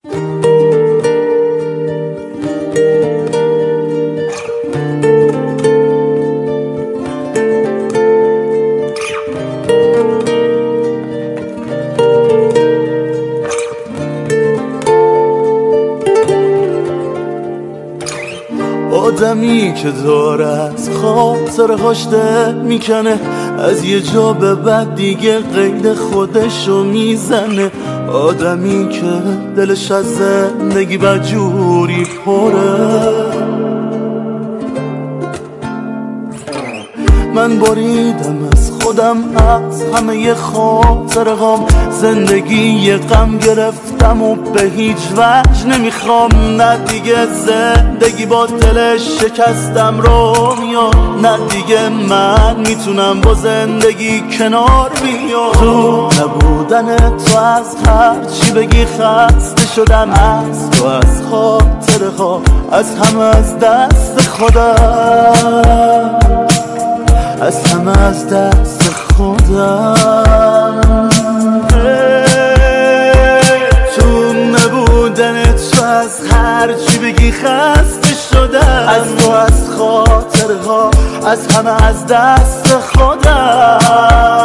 آدمی که داره از خاطرهاش دل میکنه، از یه جا به بعد دیگه قید خودشو میزنه. آدمی که دلش از زندگی بدجوری پره. من بریدم از خودم از همه خاطرهام، زندگی یه غم گرفتم و به هیچ وجه نمیخوام. نه دیگه زندگی با دلش شکستم رو میاد، نه دیگه من میتونم با زندگی کنار بیام. تو نبودن تو از هر چی بگی خسته شدم، از تو، از خاطره ها، از همه، از دست خودم، از همه، از دست خودم. تو نبودن تو از هر چی بگی خسته شدم، از تو، از خاطره ها، از همه، از دست خودم.